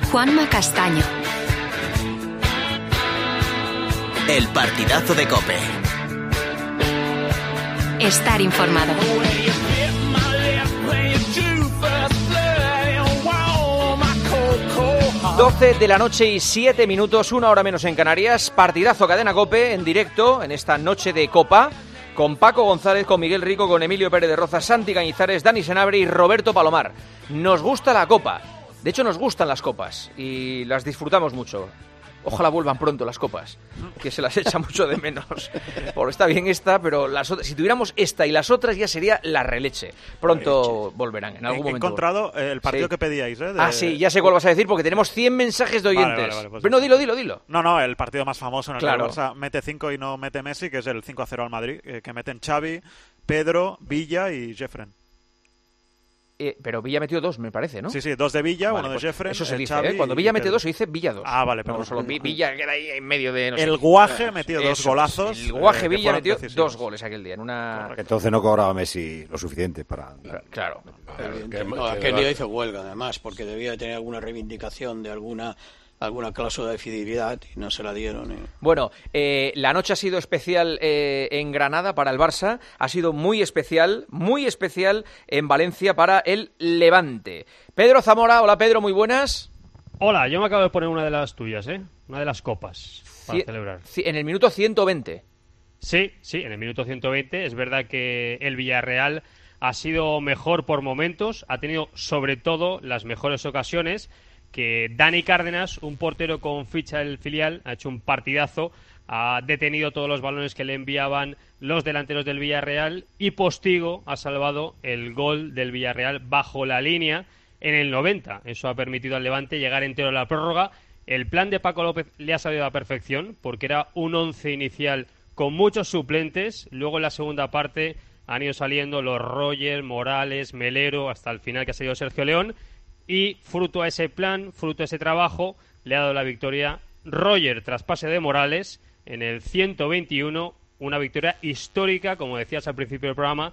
Juanma Castaño. El partidazo de COPE. Estar informado. 12 de la noche y 7 minutos, 1 hora menos en Canarias. Partidazo Cadena COPE en directo en esta noche de Copa, con Paco González, con Miguel Rico, con Emilio Pérez de Roza, Santi Cañizares, Dani Senabre y Roberto Palomar. Nos gusta la Copa, de hecho nos gustan las copas y las disfrutamos mucho. Ojalá vuelvan pronto las copas, que se las echa mucho de menos. Porque está bien esta, pero las otras, si tuviéramos esta y las otras ya sería la releche. Pronto volverán, en algún momento. He encontrado el partido que pedíais, ¿eh? Sí, ya sé cuál vas a decir, porque tenemos 100 mensajes de oyentes. Vale, pues pero no, dilo. No, el partido más famoso en el que el Claro. Barça mete 5 y no mete Messi, que es el 5-0 al Madrid, que meten Xavi, Pedro, Villa y Jeffren. Pero Villa metió 2, me parece, ¿no? Sí, 2 de Villa, Vale, uno pues de Jeffren. eso se dice, Xavi Cuando y Villa mete Pedro. 2 se dice Villa 2. Ah, vale, No, perdón. solo Villa queda ahí en medio de... No sé. El Guaje metió 2 Eso, golazos. El Guaje que Villa fueron metió decisivos. 2 goles aquel día en una... Entonces no cobraba Messi lo suficiente para... Claro. Aquel día hizo huelga, además, porque debía de tener alguna reivindicación de alguna cláusula de fidelidad y no se la dieron. Bueno, la noche ha sido especial en Granada para el Barça, ha sido muy especial en Valencia para el Levante. Pedro Zamora, hola Pedro, muy buenas. Hola, yo me acabo de poner una de las tuyas, una de las copas para celebrar. En el minuto 120. Sí, en el minuto 120 es verdad que el Villarreal ha sido mejor por momentos, ha tenido sobre todo las mejores ocasiones, que Dani Cárdenas, un portero con ficha del filial, ha hecho un partidazo, ha detenido todos los balones que le enviaban los delanteros del Villarreal y Postigo ha salvado el gol del Villarreal bajo la línea en el 90. Eso ha permitido al Levante llegar entero a la prórroga. El plan de Paco López le ha salido a la perfección porque era un 11 inicial con muchos suplentes. Luego en la segunda parte han ido saliendo los Roger, Morales, Melero, hasta el final que ha salido Sergio León. Y fruto a ese plan, fruto a ese trabajo, le ha dado la victoria Roger tras pase de Morales en el 121, una victoria histórica, como decías al principio del programa.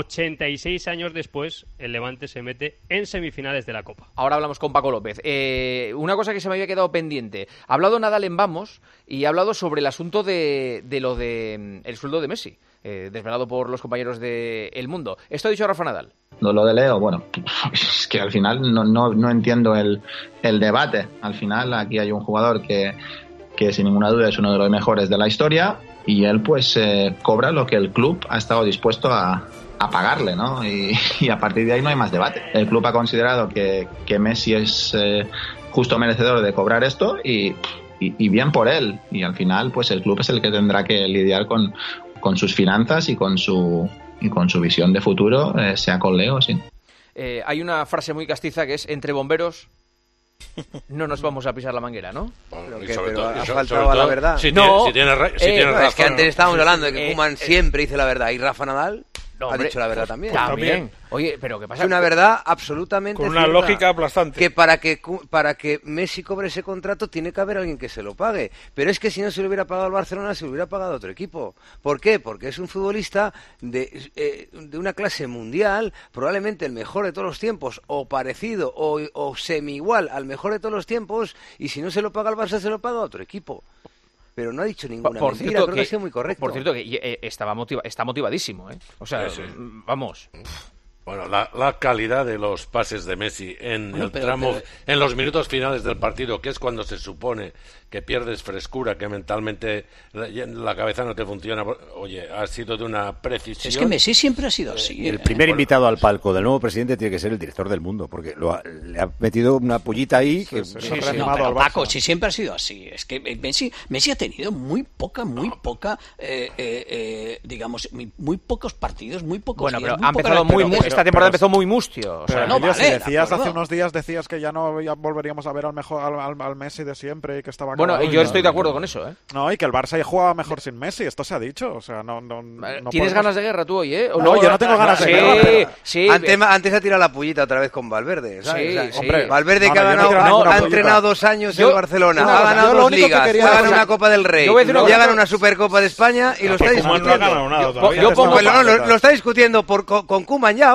86 años después, el Levante se mete en semifinales de la Copa. Ahora hablamos con Paco López. Una cosa que se me había quedado pendiente. Ha hablado Nadal en Vamos y ha hablado sobre el asunto de lo de el sueldo de Messi, desvelado por los compañeros de El Mundo. Esto ha dicho Rafa Nadal. Lo de Leo, bueno, es que al final no entiendo el debate. Al final aquí hay un jugador que sin ninguna duda es uno de los mejores de la historia y él pues cobra lo que el club ha estado dispuesto a pagarle, ¿no? Y a partir de ahí no hay más debate. El club ha considerado que Messi es justo merecedor de cobrar esto y bien por él. Y al final pues el club es el que tendrá que lidiar con sus finanzas y con su visión de futuro, sea con Leo o sin. Hay una frase muy castiza que es: entre bomberos no nos vamos a pisar la manguera, ¿no? Pero ha faltado a la verdad. Si tienes razón. Es que antes estábamos hablando de que Koeman siempre dice la verdad y Rafa Nadal ha dicho la verdad también. También. Oye, pero ¿qué pasa? Es una verdad absolutamente con una cierta, lógica aplastante. Que para que Messi cobre ese contrato tiene que haber alguien que se lo pague. Pero es que si no se lo hubiera pagado al Barcelona, se lo hubiera pagado a otro equipo. ¿Por qué? Porque es un futbolista de una clase mundial, probablemente el mejor de todos los tiempos, o parecido, o semi-igual al mejor de todos los tiempos, y si no se lo paga al Barça, se lo paga a otro equipo. Pero no ha dicho ninguna mentira, creo que ha sido muy correcto. Por cierto, que está motivadísimo, ¿eh? O sea, sí. Vamos. Bueno, la calidad de los pases de Messi en los minutos finales del partido, que es cuando se supone que pierdes frescura, que mentalmente la cabeza no te funciona. Oye, ha sido de una precisión. Es que Messi siempre ha sido así. El primer invitado al palco del nuevo presidente tiene que ser el director del Mundo, porque le ha metido una pullita ahí. Que No, pero Paco, si siempre ha sido así. Es que Messi ha tenido muy pocos partidos, muy pocos Bueno, días, pero ha empezado esta temporada empezó muy mustio. O sea, Pero, no, si vale, decías hace unos días que ya no volveríamos a ver al Messi de siempre y que estaba bueno, acabado, yo estoy de acuerro con eso, ¿eh? No, y que el Barça ya jugaba mejor sin Messi, esto se ha dicho, o sea, no ¿Tienes ganas de guerra tú hoy, eh? No, yo no tengo ganas de guerra. Sí. Antes ha tirado la pullita otra vez con Valverde, ¿sabes? Sí, hombre, Valverde que ha entrenado 2 años en Barcelona, ha ganado 2 ligas, ha ganado una Copa del Rey, ya ha ganado una Supercopa de España y lo está discutiendo. No ha ganado nada todavía. Lo está discutiendo con Koeman ya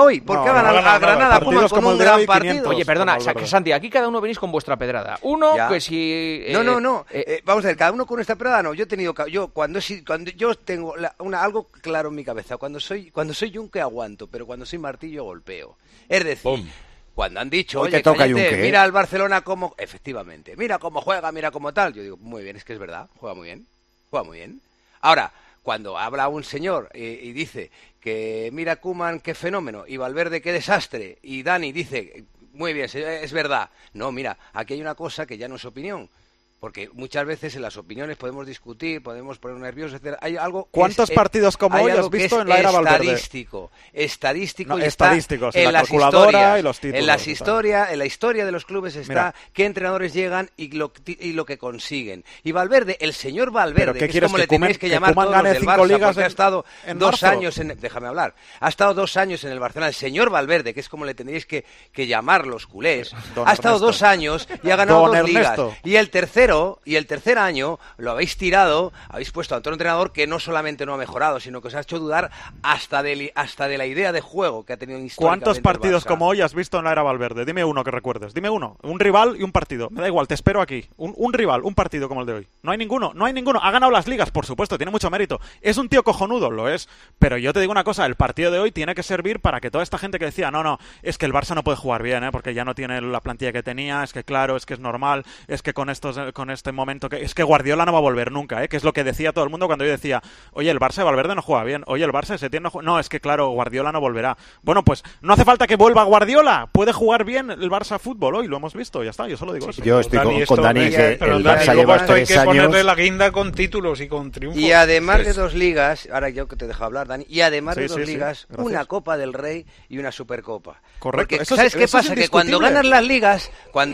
hoy? ¿Por qué ha ganado a Granada Koeman con un gran partido? Oye, perdona, Santi, aquí cada uno venís con vuestra pedrada. Uno, ya. que si... No. Vamos a ver, cada uno con esta pedrada, no. Cuando yo tengo algo claro en mi cabeza, cuando soy Junque aguanto, pero cuando soy martillo golpeo. Es decir... ¡Pum! Cuando han dicho, oye, cállate, mira al Barcelona como... Efectivamente, mira cómo juega, mira cómo tal. Yo digo, muy bien, es que es verdad, juega muy bien. Ahora, cuando habla un señor y dice que mira Koeman, qué fenómeno, y Valverde, qué desastre, y Dani dice, muy bien, es verdad. No, mira, aquí hay una cosa que ya no es opinión. Porque muchas veces en las opiniones podemos discutir, podemos poner nerviosos, etc. Hay algo. ¿Cuántos partidos como hoy has visto en la era Valverde? Estadístico, y estadísticos, en la calculadora y los títulos. En la historia de los clubes está qué entrenadores llegan y lo que consiguen. Y Valverde, el señor Valverde, que es como le tenéis que llamar todos los del Barça, porque ha estado 2 años en... Déjame hablar. Ha estado 2 años en el Barcelona. El señor Valverde, que es como le tendréis que llamar los culés, ha estado 2 años y ha ganado 2 ligas. Y el tercer año lo habéis tirado, habéis puesto a otro entrenador que no solamente no ha mejorado, sino que os ha hecho dudar hasta de la idea de juego que ha tenido históricamente. ¿Cuántos partidos como hoy has visto en la era Valverde? Dime uno que recuerdes. Dime uno. Un rival y un partido. Me da igual, te espero aquí. Un rival, un partido como el de hoy. No hay ninguno. Ha ganado las ligas, por supuesto, tiene mucho mérito. Es un tío cojonudo, lo es. Pero yo te digo una cosa, el partido de hoy tiene que servir para que toda esta gente que decía, no, es que el Barça no puede jugar bien, porque ya no tiene la plantilla que tenía, es que claro, es que es normal, es que con este momento es que Guardiola no va a volver nunca, que es lo que decía todo el mundo cuando yo decía, oye, el Barça de Valverde no juega bien, oye, el Barça de Setién no juega... No, es que claro, Guardiola no volverá. Bueno, pues no hace falta que vuelva Guardiola, puede jugar bien el Barça fútbol, hoy lo hemos visto, ya está, yo solo digo eso. Yo estoy con Dani, que el Barça lleva 3 años... hay que ponerle la guinda con títulos y con triunfos. Y además de 2 ligas, ahora yo que te dejo hablar, Dani, y además de 2 ligas, una Copa del Rey y una Supercopa. Correcto. Porque, ¿sabes qué pasa? Que cuando ganan las ligas,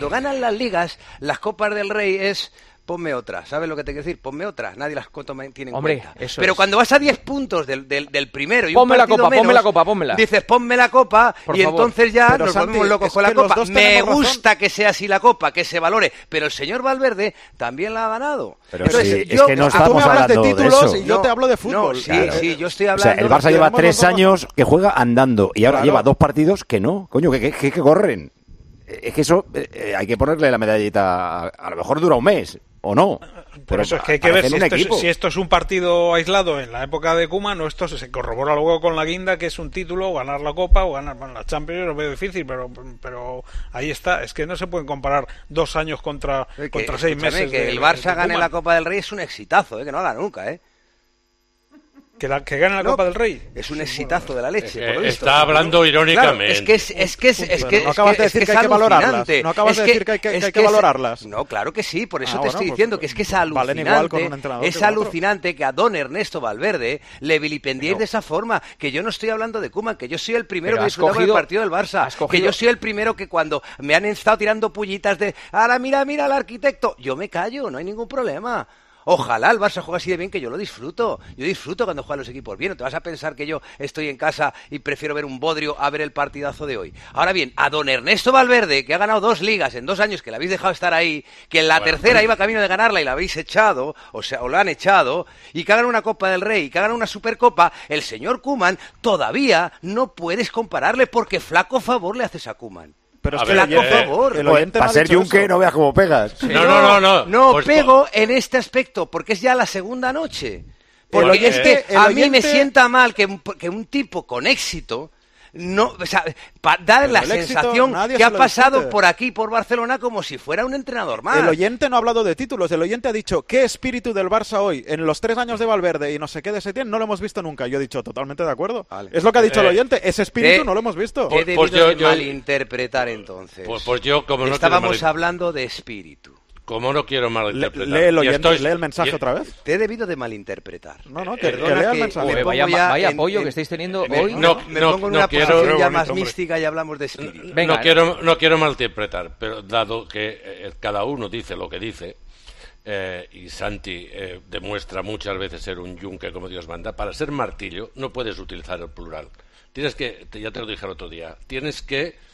las Copas del Rey es... Ponme otra, ¿sabes lo que te quiero decir? Ponme otra, nadie las tiene en cuenta. Pero cuando vas a 10 puntos del primero y ponme un partido pónmela. Dices, ponme la copa, por y favor. entonces ya pero nos Santi, volvemos locos con la copa. Me gusta que sea así la copa, que se valore, pero el señor Valverde también la ha ganado. Pero entonces, es que no estamos hablando de títulos y yo te hablo de fútbol. Sí, yo estoy hablando... O sea, el Barça lleva 3 años que juega andando y ahora lleva 2 partidos que no, coño, que corren. Es que eso hay que ponerle la medallita, a lo mejor dura un mes, o no. Por eso es que hay que ver si esto es un partido aislado en la época de Koeman o esto se corrobora luego con la guinda, que es un título, o ganar la Copa o ganar la Champions. Lo veo difícil, pero ahí está. Es que no se pueden comparar 2 años contra 6 meses. Que el Barça gane la Copa del Rey es un exitazo, que no haga nunca, Que gane la Copa del Rey. Es un exitazo de la leche. Por lo visto. Está hablando irónicamente. No acabas de decir que hay que valorarlas. No acabas de decir que hay que valorarlas. No, claro que sí. Por eso te estoy diciendo que es que es alucinante. Es alucinante que a don Ernesto Valverde le vilipendiéis de esa forma. Que yo no estoy hablando de Koeman, que yo soy el primero que disfrutaba del partido del Barça. Que yo soy el primero que cuando me han estado tirando pullitas de ahora mira al arquitecto, yo me callo, no hay ningún problema. Ojalá el Barça juegue así de bien, que yo lo disfruto. Yo disfruto cuando juegan los equipos bien. ¿No te vas a pensar que yo estoy en casa y prefiero ver un bodrio a ver el partidazo de hoy? Ahora bien, a don Ernesto Valverde, que ha ganado 2 ligas en 2 años, que le habéis dejado estar ahí, que en la tercera iba camino de ganarla y la habéis echado, o lo han echado, y que hagan una Copa del Rey, y que hagan una Supercopa, el señor Koeman todavía no puedes compararle, porque flaco favor le haces a Koeman. Pero es que por favor, el oyente para ser Junque no veas cómo pegas. Sí. No, pues pego en este aspecto, porque es ya la segunda noche. Porque es que a mí me sienta mal que un tipo con éxito no, o sea, da la sensación que ha pasado por aquí, por Barcelona, como si fuera un entrenador más. El oyente no ha hablado de títulos, el oyente ha dicho qué espíritu del Barça hoy, en los 3 años de Valverde y no sé qué de Setién, no lo hemos visto nunca. Yo he dicho totalmente de acuerdo. Vale. Es lo que ha dicho el oyente, ese espíritu no lo hemos visto. He debido malinterpretar entonces. Pues yo, como no estábamos hablando de espíritu. Como no quiero malinterpretar. Lee el oyente, lee el mensaje otra vez. Te he debido de malinterpretar. No, que lea el mensaje. Vaya apoyo que estáis teniendo hoy. Me pongo en una posición ya más mística y hablamos de espíritu. No quiero malinterpretar, pero dado que cada uno dice lo que dice, y Santi demuestra muchas veces ser un yunque como Dios manda, para ser martillo no puedes utilizar el plural. Tienes que, ya te lo dije el otro día, tienes que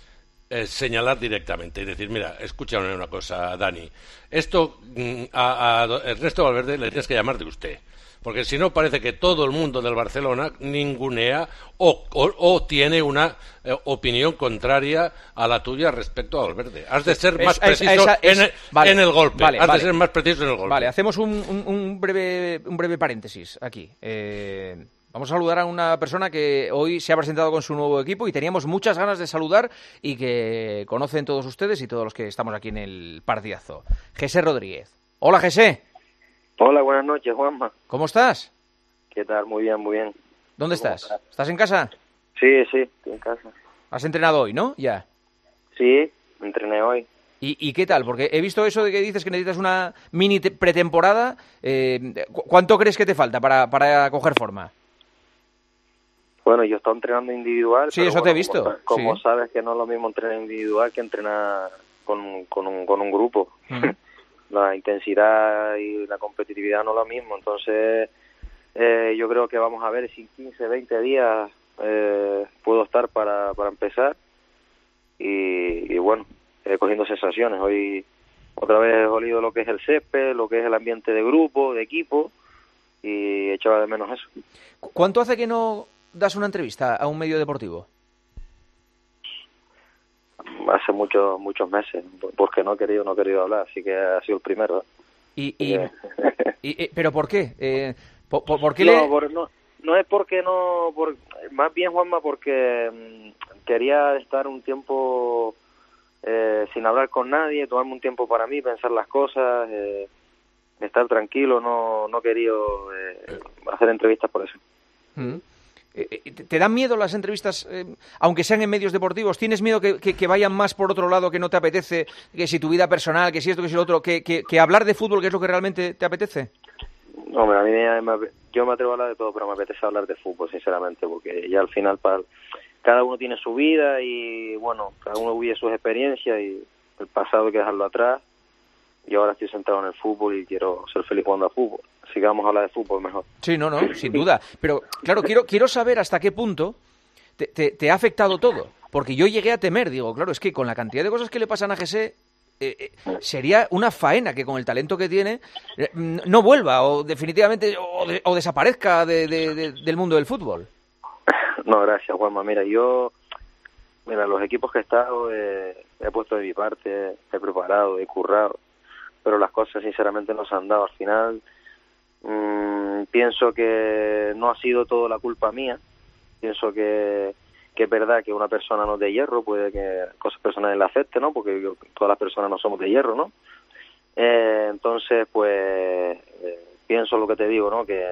señalar directamente y decir, mira, escúchame una cosa, Dani, esto a Ernesto Valverde le tienes que llamar de usted, porque si no parece que todo el mundo del Barcelona ningunea o tiene una opinión contraria a la tuya respecto a Valverde. Has de ser más preciso en el golpe. Has de ser más preciso en el golpe. Vale, hacemos un breve paréntesis aquí. Vamos a saludar a una persona que hoy se ha presentado con su nuevo equipo y teníamos muchas ganas de saludar y que conocen todos ustedes y todos los que estamos aquí en el partidazo. José Rodríguez. Hola, José. Hola, buenas noches, Juanma. ¿Cómo estás? ¿Qué tal? Muy bien, muy bien. ¿Dónde estás? ¿Estás en casa? Sí, estoy en casa. ¿Has entrenado hoy, no? Ya. Sí, entrené hoy. ¿Y qué tal? Porque he visto eso de que dices que necesitas una mini pretemporada. ¿Cuánto crees que te falta para coger forma? Bueno, yo estoy entrenando individual. Sí, eso te he visto. Como sí. sabes que no es lo mismo entrenar individual que entrenar con un grupo. La intensidad y la competitividad no es lo mismo. Entonces, yo creo que vamos a ver si 15, 20 días puedo estar para empezar. Y bueno, cogiendo sensaciones. Hoy otra vez he olido lo que es el césped, lo que es el ambiente de grupo, de equipo, y echaba de menos eso. ¿Cuánto hace que no das una entrevista a un medio deportivo? Hace muchos meses, porque no he querido hablar, así que ha sido el primero. ¿Pero por qué? ¿Por qué no es porque no, más bien, Juanma, porque quería estar un tiempo sin hablar con nadie, tomarme un tiempo para mí, pensar las cosas, estar tranquilo, no quería hacer entrevistas por eso. ¿Te dan miedo las entrevistas, aunque sean en medios deportivos? ¿Tienes miedo que vayan más por otro lado, que no te apetece, que si tu vida personal, que si esto, que si lo otro, que hablar de fútbol, que es lo que realmente te apetece? No, a mí yo me atrevo a hablar de todo, pero me apetece hablar de fútbol, sinceramente, porque ya al final cada uno tiene su vida y, bueno, cada uno vive sus experiencias y el pasado hay que dejarlo atrás. Yo ahora estoy centrado en el fútbol y quiero ser feliz jugando a fútbol. Así que vamos a hablar de fútbol mejor. Sí, no, sin duda. Pero, claro, quiero saber hasta qué punto te ha afectado todo. Porque yo llegué a temer, digo, claro, es que con la cantidad de cosas que le pasan a José, sería una faena que con el talento que tiene no vuelva o definitivamente o desaparezca del mundo del fútbol. No, gracias, Juanma. Mira, los equipos que he estado he puesto de mi parte, he preparado, he currado, pero las cosas sinceramente no se han dado. Al final pienso que no ha sido todo la culpa mía. Pienso que es verdad que una persona no es de hierro, puede que cosas personales le afecten, ¿no? Porque todas las personas no somos de hierro, ¿no? Entonces, pues pienso lo que te digo, ¿no? Que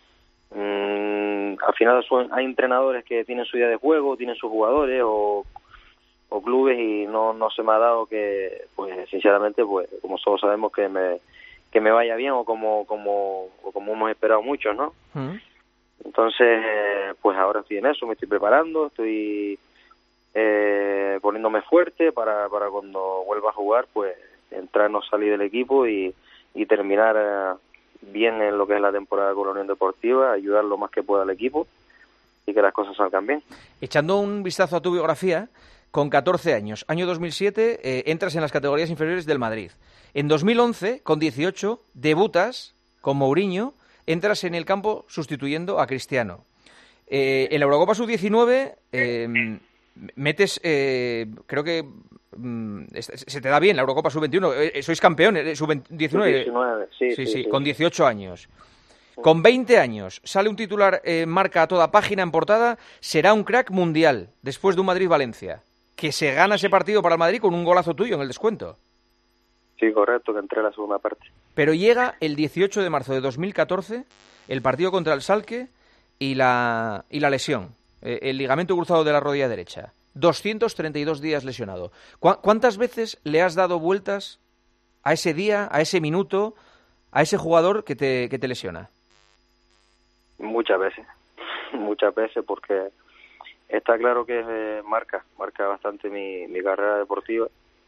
al final hay entrenadores que tienen su día de juego, tienen sus jugadores o clubes y no se me ha dado que, pues sinceramente, pues como todos sabemos, que me vaya bien o como hemos esperado muchos, ¿no? Entonces, pues ahora estoy en eso, me estoy preparando, estoy poniéndome fuerte para cuando vuelva a jugar, pues entrar, no salir del equipo y terminar bien en lo que es la temporada con la Unión Deportiva, ayudar lo más que pueda al equipo y que las cosas salgan bien. Echando un vistazo a tu biografía, con 14 años, año 2007, entras en las categorías inferiores del Madrid. En 2011, con 18, debutas con Mourinho, entras en el campo sustituyendo a Cristiano. En la Eurocopa Sub-19 metes, creo que se te da bien la Eurocopa Sub-21, sois campeones, Sub-19. Sí, con 18 años. Con 20 años sale un titular, marca a toda página en portada, será un crack mundial, después de un Madrid-Valencia, que se gana ese partido para el Madrid con un golazo tuyo en el descuento. Sí, correcto, que entré en la segunda parte. Pero llega el 18 de marzo de 2014, el partido contra el Schalke y la lesión, el ligamento cruzado de la rodilla derecha. 232 días lesionado. ¿Cuántas veces le has dado vueltas a ese día, a ese minuto, a ese jugador que te lesiona? Muchas veces, porque está claro que marca bastante mi carrera deportiva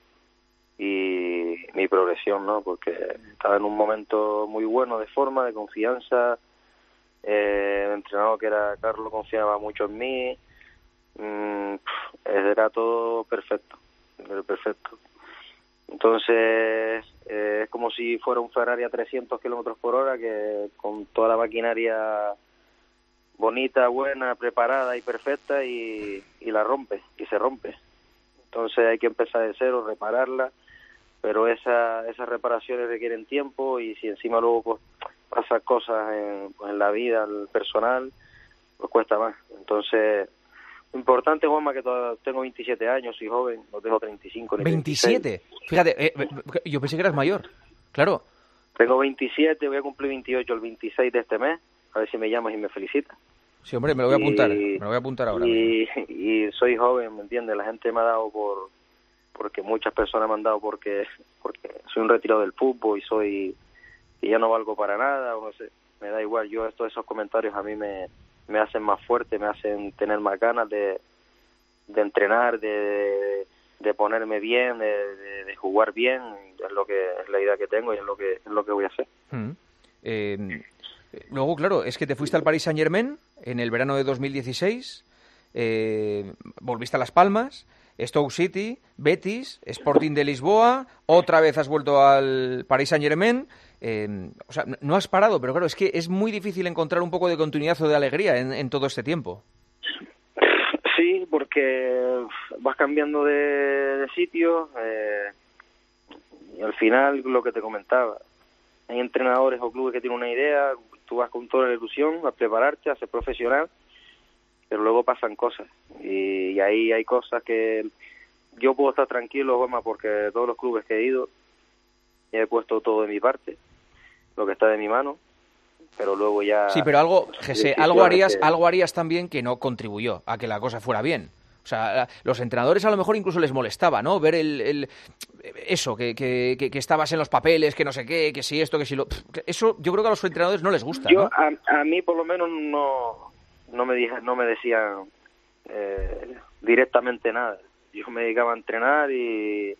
y mi progresión, ¿no? Porque estaba en un momento muy bueno de forma, de confianza. El entrenador, que era Carlos, confiaba mucho en mí. Era todo perfecto. perfecto. Entonces, es como si fuera un Ferrari a 300 kilómetros por hora, que con toda la maquinaria bonita, buena, preparada y perfecta, y la rompe, y se rompe. Entonces hay que empezar de cero, repararla, pero esas reparaciones requieren tiempo, y si encima luego pues pasan cosas en la vida, en el personal, pues cuesta más. Entonces, lo importante, Juanma, que tengo 27 años, soy joven, no tengo 35 ni 27. 26. Fíjate, yo pensé que eras mayor, claro. Tengo 27, voy a cumplir 28 el 26 de este mes, a ver si me llamas y me felicitas. Sí, hombre, me lo voy a apuntar ahora. Y soy joven, ¿me entiendes? La gente me ha dado porque muchas personas me han dado porque soy un retirado del fútbol y ya no valgo para nada, o no sé, me da igual. Yo esos comentarios a mí me hacen más fuerte, me hacen tener más ganas de entrenar, de ponerme bien, de jugar bien. Es la idea que tengo y es lo que voy a hacer. Luego, claro, es que te fuiste al Paris Saint-Germain en el verano de 2016, volviste a Las Palmas, Stoke City, Betis, Sporting de Lisboa, otra vez has vuelto al Paris Saint-Germain. O sea, no has parado, pero claro, es que es muy difícil encontrar un poco de continuidad o de alegría en todo este tiempo. Sí, porque vas cambiando de sitio, y al final, lo que te comentaba, hay entrenadores o clubes que tienen una idea, tú vas con toda la ilusión a prepararte, a ser profesional, pero luego pasan cosas, y ahí hay cosas que yo puedo estar tranquilo, Juanma, porque todos los clubes que he ido he puesto todo de mi parte, lo que está de mi mano, pero luego ya... Sí, pero algo harías también que no contribuyó a que la cosa fuera bien. O sea, los entrenadores a lo mejor incluso les molestaba, ¿no? Ver eso, que estabas en los papeles, que no sé qué, que si esto, que si lo... Eso yo creo que a los entrenadores no les gusta, ¿no? A mí por lo menos no me decían directamente nada. Yo me dedicaba a entrenar y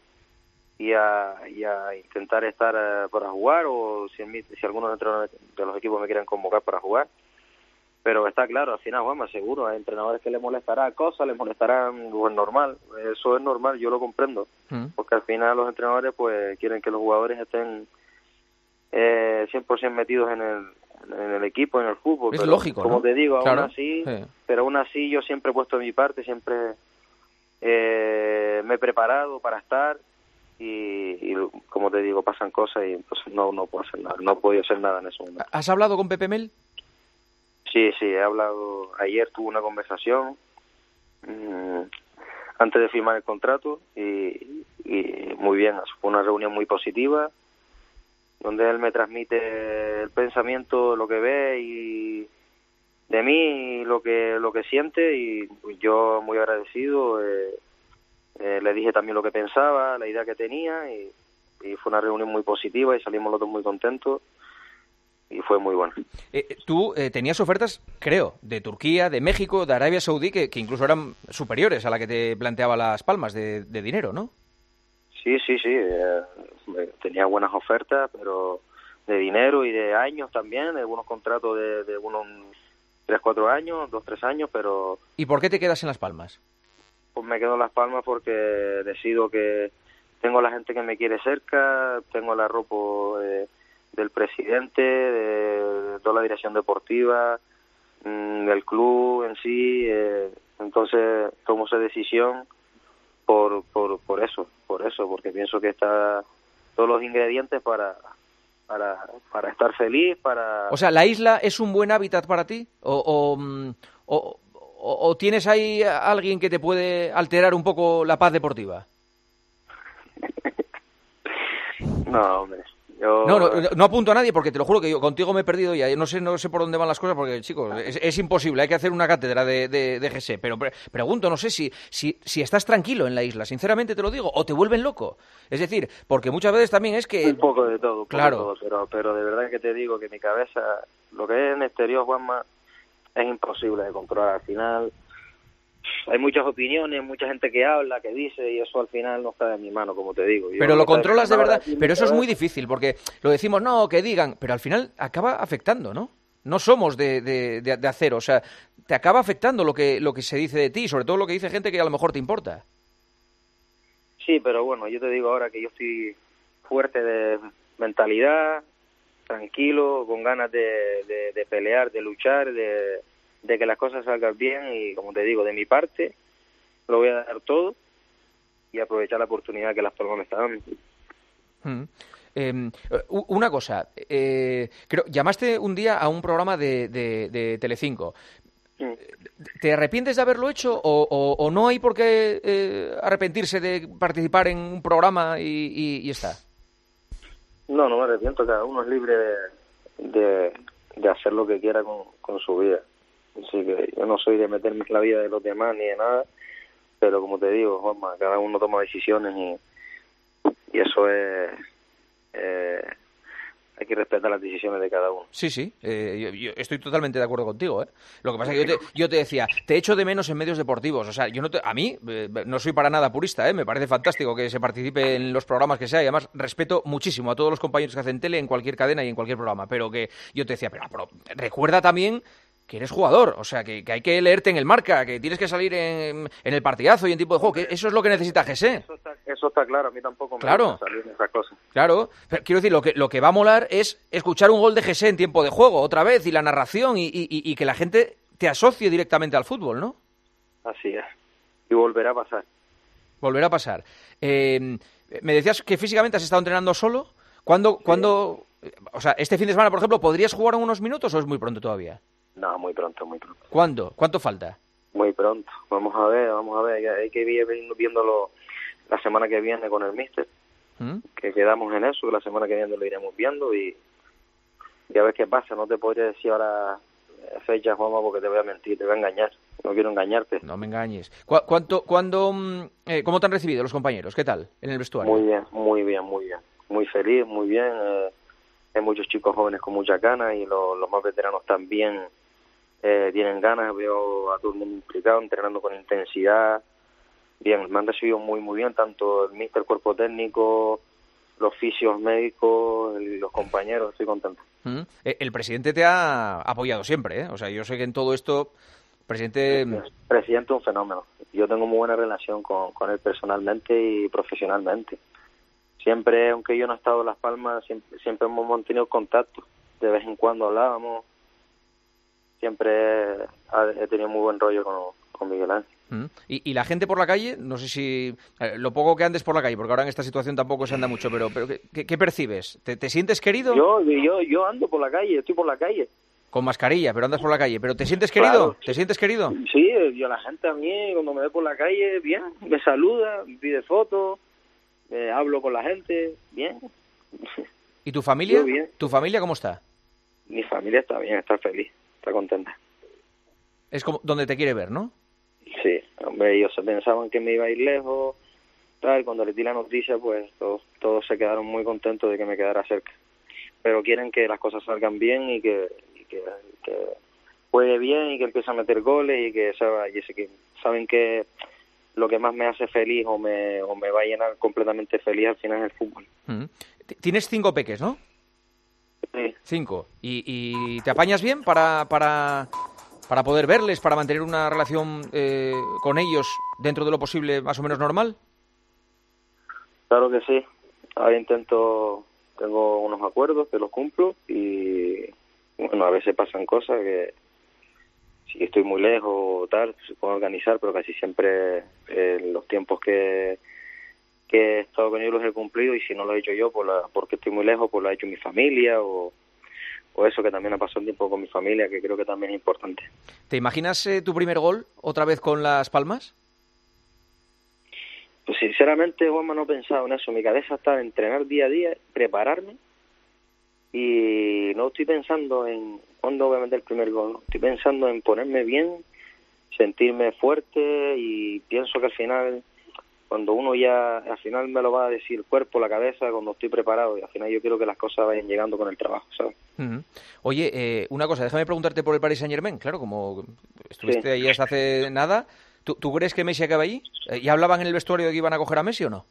a intentar estar para jugar, o si algunos entrenadores de los equipos me quieren convocar para jugar. Pero está claro, al final, Juanma, seguro, hay entrenadores que les molestará cosas, les molestarán, pues normal, eso es normal, yo lo comprendo, porque al final los entrenadores pues quieren que los jugadores estén 100% metidos en el equipo, en el fútbol. Es pero, lógico, como ¿no? te digo, claro. Pero aún así yo siempre he puesto de mi parte, siempre me he preparado para estar, y como te digo, pasan cosas y entonces no puedo hacer nada, no he podido hacer nada en ese momento. ¿Has hablado con Pepe Mel? Sí, he hablado. Ayer tuve una conversación antes de firmar el contrato y muy bien, fue una reunión muy positiva donde él me transmite el pensamiento, lo que ve y de mí y lo que siente, y yo muy agradecido. Le dije también lo que pensaba, la idea que tenía, y fue una reunión muy positiva y salimos los dos muy contentos. Y fue muy bueno. Tú tenías ofertas, creo, de Turquía, de México, de Arabia Saudí, que incluso eran superiores a la que te planteaba Las Palmas de dinero, ¿no? Sí. Tenía buenas ofertas, pero de dinero y de años también, algunos contratos de unos 3-4 años, 2-3 años, pero... ¿Y por qué te quedas en Las Palmas? Pues me quedo en Las Palmas porque decido que tengo a la gente que me quiere cerca, tengo el arropo del presidente, de toda la dirección deportiva, del club en sí, entonces tomo esa decisión por eso, porque pienso que está todos los ingredientes para estar feliz, para... O sea, ¿la isla es un buen hábitat para ti? ¿O tienes ahí a alguien que te puede alterar un poco la paz deportiva? No, hombre. No apunto a nadie porque te lo juro que yo contigo me he perdido ya. No sé por dónde van las cosas porque, chicos, es imposible. Hay que hacer una cátedra de GC. Pero pregunto, no sé si estás tranquilo en la isla, sinceramente te lo digo, o te vuelven loco. Es decir, porque muchas veces también es que... Un poco de todo, claro. Pero de verdad que te digo que mi cabeza, lo que es en exterior, Juanma, es imposible de controlar. Al final hay muchas opiniones, mucha gente que habla, que dice, y eso al final no está en mi mano, como te digo. Pero lo controlas de verdad, pero eso es muy difícil, porque lo decimos, no, que digan, pero al final acaba afectando, ¿no? No somos de acero, o sea, te acaba afectando lo que se dice de ti, sobre todo lo que dice gente que a lo mejor te importa. Sí, pero bueno, yo te digo ahora que yo estoy fuerte de mentalidad, tranquilo, con ganas de pelear, de luchar, de que las cosas salgan bien, y como te digo, de mi parte lo voy a dar todo y aprovechar la oportunidad que Las Palmas me está dando. Una cosa, creo, llamaste un día a un programa de Telecinco. ¿Te arrepientes de haberlo hecho o no hay por qué arrepentirse de participar en un programa y está? No me arrepiento, cada uno es libre de hacer lo que quiera con su vida. Así que yo no soy de meterme en la vida de los demás ni de nada, pero como te digo, Juanma, cada uno toma decisiones y eso es... hay que respetar las decisiones de cada uno. Sí, yo estoy totalmente de acuerdo contigo, ¿eh? Lo que pasa es que yo te decía, te echo de menos en medios deportivos. O sea, a mí no soy para nada purista, ¿eh? Me parece fantástico que se participe en los programas que sea, y además respeto muchísimo a todos los compañeros que hacen tele en cualquier cadena y en cualquier programa, pero que yo te decía, pero recuerda también que eres jugador, o sea, que hay que leerte en el Marca, que tienes que salir en el partidazo y en tiempo de juego, que eso es lo que necesita José. Eso está claro, a mí tampoco me gusta salir en esas cosas. Claro, pero quiero decir, lo que va a molar es escuchar un gol de José en tiempo de juego, otra vez, y la narración, y que la gente te asocie directamente al fútbol, ¿no? Así es, y volverá a pasar. Volverá a pasar. Me decías que físicamente has estado entrenando solo. ¿Cuándo, o sea, este fin de semana, por ejemplo, podrías jugar unos minutos o es muy pronto todavía? No, muy pronto. ¿Cuándo? ¿Cuánto falta? Muy pronto. Vamos a ver. Hay que ir viéndolo la semana que viene con el míster. Que quedamos en eso, que la semana que viene lo iremos viendo y a ver qué pasa. No te podría decir ahora fecha, Juanma, porque te voy a mentir, te voy a engañar. No quiero engañarte. No me engañes. ¿Cómo te han recibido los compañeros? ¿Qué tal en el vestuario? Muy bien. Muy feliz, muy bien. Hay muchos chicos jóvenes con muchas ganas y los más veteranos también tienen ganas. Veo a todo el mundo implicado, entrenando con intensidad. Bien, me han recibido muy bien, tanto el míster, el cuerpo técnico, los fisios médicos, los compañeros, estoy contento. El presidente te ha apoyado siempre, ¿eh? O sea, yo sé que en todo esto, presidente... Presidente es un fenómeno. Yo tengo muy buena relación con él personalmente y profesionalmente. Siempre, aunque yo no he estado en Las Palmas, siempre hemos mantenido contacto. De vez en cuando hablábamos. Siempre he tenido muy buen rollo con Miguel Ángel. ¿Y la gente por la calle? No sé si... lo poco que andes por la calle, porque ahora en esta situación tampoco se anda mucho, pero ¿qué percibes? ¿Te sientes querido? Yo ando por la calle, estoy por la calle. Con mascarilla, pero andas por la calle. ¿Pero te sientes querido? Claro. ¿Te sientes querido? Sí, la gente a mí, cuando me ve por la calle, bien, me saluda, me pide fotos, hablo con la gente, bien. ¿Y tu familia? Yo bien. ¿Tu familia cómo está? Mi familia está bien, está feliz, está contenta. Es como donde te quiere ver, ¿no? Sí, hombre, ellos se pensaban que me iba a ir lejos, tal. Cuando les di la noticia, pues todos se quedaron muy contentos de que me quedara cerca. Pero quieren que las cosas salgan bien y que juegue bien y que empiece a meter goles y que saben que lo que más me hace feliz o me va a llenar completamente feliz al final es el fútbol. Tienes 5 peques, ¿no? Sí. 5. ¿Y te apañas bien para poder verles, para mantener una relación con ellos dentro de lo posible más o menos normal? Claro que sí. Ahora tengo unos acuerdos que los cumplo y bueno, a veces pasan cosas que si estoy muy lejos o tal, se puede organizar, pero casi siempre los tiempos que he estado con ellos los he cumplido, y si no lo he hecho yo porque estoy muy lejos, pues lo ha hecho mi familia o eso, que también ha pasado un tiempo con mi familia, que creo que también es importante. ¿Te imaginas tu primer gol otra vez con Las Palmas? Pues sinceramente, Juanma, no he pensado en eso. Mi cabeza está en entrenar día a día, prepararme, y no estoy pensando en cuándo voy a meter el primer gol. Estoy pensando en ponerme bien, sentirme fuerte, y pienso que al final, cuando uno al final me lo va a decir el cuerpo, la cabeza, cuando estoy preparado, y al final yo quiero que las cosas vayan llegando con el trabajo, ¿sabes? Oye, una cosa, déjame preguntarte por el Paris Saint-Germain. Claro, como estuviste ahí hasta hace nada, ¿tú crees que Messi acaba allí? ¿Ya hablaban en el vestuario de que iban a coger a Messi o no?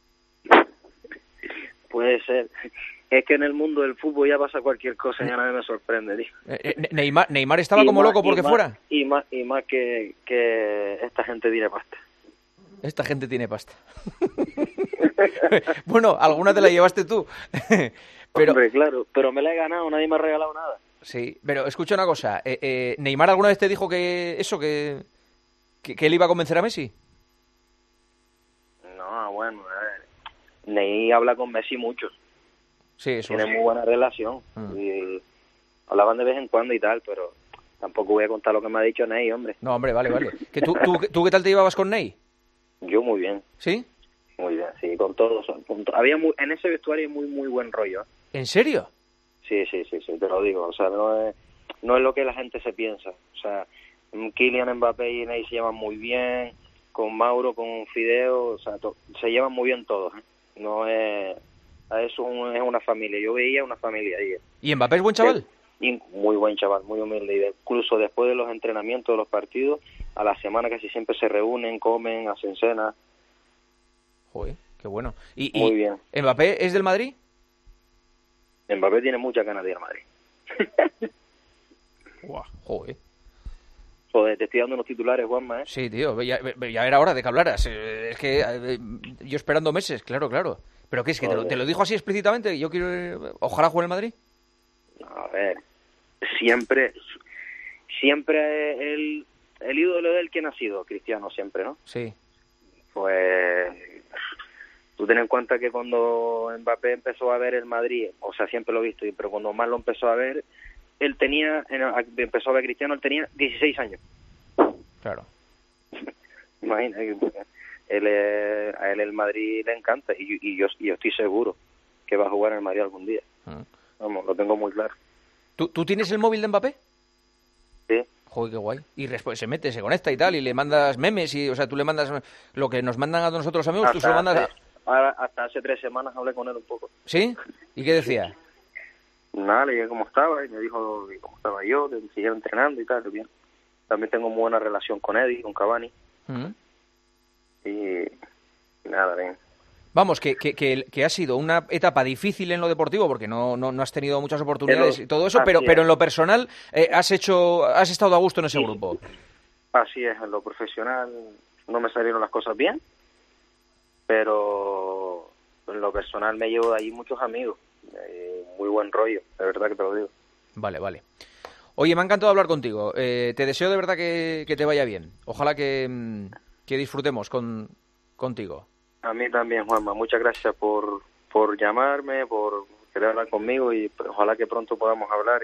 Puede ser. Es que en el mundo del fútbol ya pasa cualquier cosa y a nadie me sorprende, tío. Neymar estaba como loco porque fuera. Y más que esta gente tire pasta. Esta gente tiene pasta. Bueno, alguna te la llevaste tú. Pero, hombre, claro, pero me la he ganado, nadie me ha regalado nada. Sí, pero escucha una cosa. ¿Neymar alguna vez te dijo que él iba a convencer a Messi? No, bueno, Ney habla con Messi mucho. Sí, eso tiene sí. Muy buena relación. Y hablaban de vez en cuando y tal, pero tampoco voy a contar lo que me ha dicho Ney, hombre. No, hombre, vale. ¿Tú qué tal te llevabas con Ney? Yo muy bien. ¿Sí? Muy bien, sí, con todos. En ese vestuario hay muy, muy buen rollo. ¿En serio? Sí, te lo digo. O sea, no es lo que la gente se piensa. O sea, Kylian Mbappé y Ney se llevan muy bien, con Mauro, con Fideo, o sea, se llevan muy bien todos. No es... Eso es una familia. Yo veía una familia ahí. ¿Y Mbappé es buen chaval? Y muy buen chaval, muy humilde. Y incluso después de los entrenamientos, de los partidos, a la semana casi siempre se reúnen, comen, hacen cena. Joder, qué bueno. Muy bien. ¿Mbappé es del Madrid? Mbappé tiene muchas ganas de ir al Madrid. Guau, joder. Joder, te estoy dando unos titulares, Juanma, ¿eh? Sí, tío, ya era hora de que hablaras. Es que yo esperando meses, claro. ¿Pero qué es? ¿Que te lo dijo así explícitamente? Yo quiero... Ojalá juegue en el Madrid. A ver, siempre el ídolo de él, ¿quién ha sido? Cristiano siempre, ¿no? Sí. Pues tú ten en cuenta que cuando Mbappé empezó a ver el Madrid, o sea, siempre lo he visto, pero cuando más lo empezó a ver, empezó a ver Cristiano, él tenía 16 años. Claro. Imagínate, a él el Madrid le encanta y yo estoy seguro que va a jugar en el Madrid algún día. Vamos, lo tengo muy claro. ¿Tú tienes el móvil de Mbappé? Sí. Joder, qué guay. Y se conecta y tal, y le mandas memes, o sea, tú le mandas lo que nos mandan a nosotros los amigos, tú se lo mandas hasta hace 3 semanas hablé con él un poco. ¿Sí? ¿Y qué decía? Nada, le dije cómo estaba, y me dijo cómo estaba yo, que siguiera entrenando y tal, bien. También tengo muy buena relación con Eddie, con Cavani. Y nada, bien. Vamos, que ha sido una etapa difícil en lo deportivo, porque no has tenido muchas oportunidades y todo eso, pero en lo personal has estado a gusto en ese grupo. Así es, en lo profesional no me salieron las cosas bien, pero en lo personal me llevo de allí muchos amigos, muy buen rollo, de verdad que te lo digo. Vale. Oye, me ha encantado hablar contigo, te deseo de verdad que te vaya bien, ojalá que disfrutemos contigo. A mí también, Juanma. Muchas gracias por llamarme, por querer hablar conmigo y ojalá que pronto podamos hablar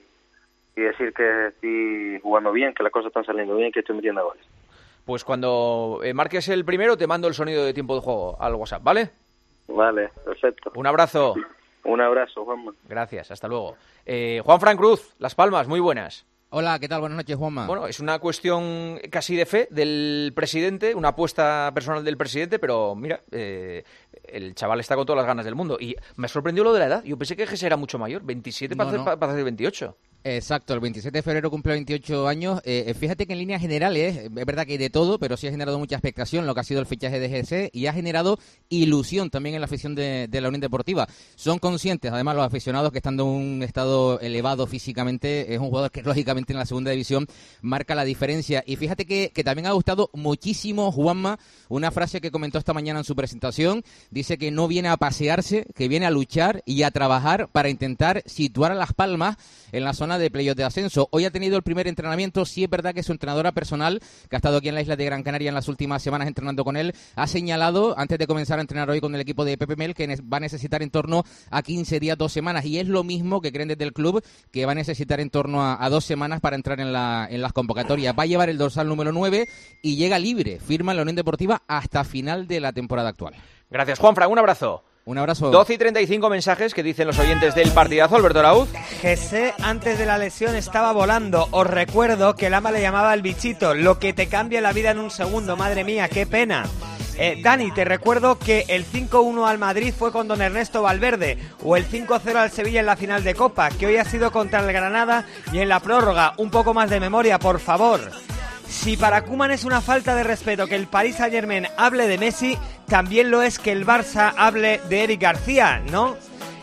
y decir que estoy jugando bien, que las cosas están saliendo bien, que estoy metiendo goles. Pues cuando marques el primero te mando el sonido de tiempo de juego al WhatsApp, ¿vale? Vale, perfecto. Un abrazo. Un abrazo, Juanma. Gracias, hasta luego. Juanfran Cruz, Las Palmas, muy buenas. Hola, ¿qué tal? Buenas noches, Juanma. Bueno, es una cuestión casi de fe del presidente, una apuesta personal del presidente, pero mira, el chaval está con todas las ganas del mundo. Y me sorprendió lo de la edad. Yo pensé que Jesús era mucho mayor, 27 para hacer 28. Exacto, el 27 de febrero cumple 28 años. Fíjate que en líneas generales, es verdad que hay de todo, pero sí ha generado mucha expectación lo que ha sido el fichaje de GC y ha generado ilusión también en la afición de la Unión Deportiva. Son conscientes, además, los aficionados que estando en un estado elevado físicamente, es un jugador que lógicamente en la segunda división marca la diferencia. Y fíjate que también ha gustado muchísimo, Juanma, una frase que comentó esta mañana en su presentación. Dice que no viene a pasearse, que viene a luchar y a trabajar para intentar situar a Las Palmas en la zona de playoff de ascenso. Hoy ha tenido el primer entrenamiento. Sí es verdad que su entrenadora personal, que ha estado aquí en la isla de Gran Canaria en las últimas semanas entrenando con él, ha señalado, antes de comenzar a entrenar hoy con el equipo de Pepe Mel, que va a necesitar en torno a 15 días, 2 semanas. Y es lo mismo que creen desde el club, que va a necesitar en torno a 2 semanas para entrar en las convocatorias. Va a llevar el dorsal número 9 y llega libre. Firma en la Unión Deportiva hasta final de la temporada actual. Gracias, Juanfran. Un abrazo. Un abrazo. 12 y 35 mensajes que dicen los oyentes del partidazo. Alberto Arauz. Jesé antes de la lesión estaba volando. Os recuerdo que el ama le llamaba el bichito. Lo que te cambia la vida en un segundo. Madre mía, qué pena. Dani, te recuerdo que el 5-1 al Madrid fue con don Ernesto Valverde. O el 5-0 al Sevilla en la final de Copa, que hoy ha sido contra el Granada y en la prórroga. Un poco más de memoria, por favor. Si para Koeman es una falta de respeto que el Paris Saint-Germain hable de Messi, también lo es que el Barça hable de Eric García, ¿no?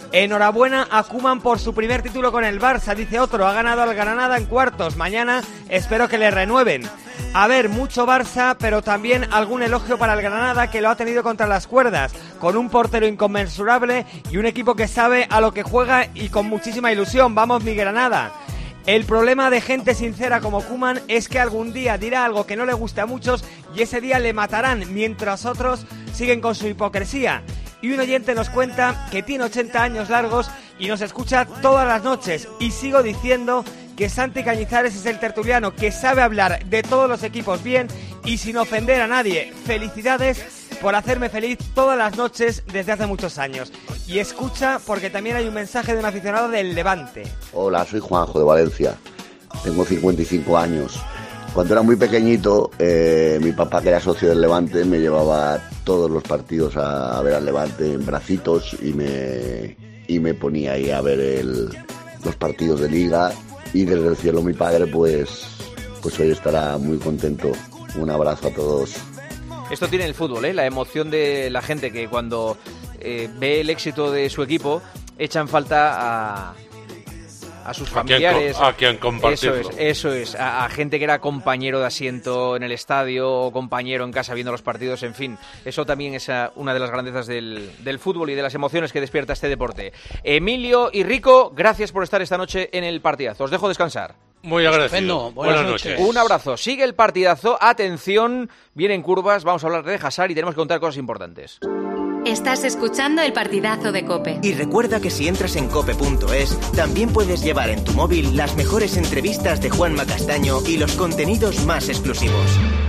Enhorabuena a Koeman por su primer título con el Barça, dice otro. Ha ganado al Granada en cuartos. Mañana espero que le renueven. A ver, mucho Barça, pero también algún elogio para el Granada, que lo ha tenido contra las cuerdas, con un portero inconmensurable y un equipo que sabe a lo que juega y con muchísima ilusión. Vamos, mi Granada. El problema de gente sincera como Koeman es que algún día dirá algo que no le guste a muchos y ese día le matarán, mientras otros siguen con su hipocresía. Y un oyente nos cuenta que tiene 80 años largos y nos escucha todas las noches. Y sigo diciendo que Santi Cañizares es el tertuliano que sabe hablar de todos los equipos bien y sin ofender a nadie. Felicidades por hacerme feliz todas las noches desde hace muchos años. Y escucha, porque también hay un mensaje de un aficionado del Levante. Hola, soy Juanjo de Valencia. Tengo 55 años. Cuando era muy pequeñito, mi papá, que era socio del Levante, me llevaba todos los partidos a ver al Levante en bracitos y me ponía ahí a ver los partidos de Liga. Y desde el cielo mi padre, pues hoy estará muy contento. Un abrazo a todos. Esto tiene el fútbol, ¿eh? La emoción de la gente que cuando ve el éxito de su equipo echan falta a sus familiares. A quien compartirlo. Eso es. A gente que era compañero de asiento en el estadio o compañero en casa viendo los partidos, en fin. Eso también es una de las grandezas del fútbol y de las emociones que despierta este deporte. Emilio y Rico, gracias por estar esta noche en el partidazo. Os dejo descansar. Muy agradecido. Buenas noches. Un abrazo. Sigue el partidazo. Atención, vienen curvas. Vamos a hablar de Hazard y tenemos que contar cosas importantes. Estás escuchando el partidazo de COPE. Y recuerda que si entras en cope.es, también puedes llevar en tu móvil las mejores entrevistas de Juanma Castaño y los contenidos más exclusivos.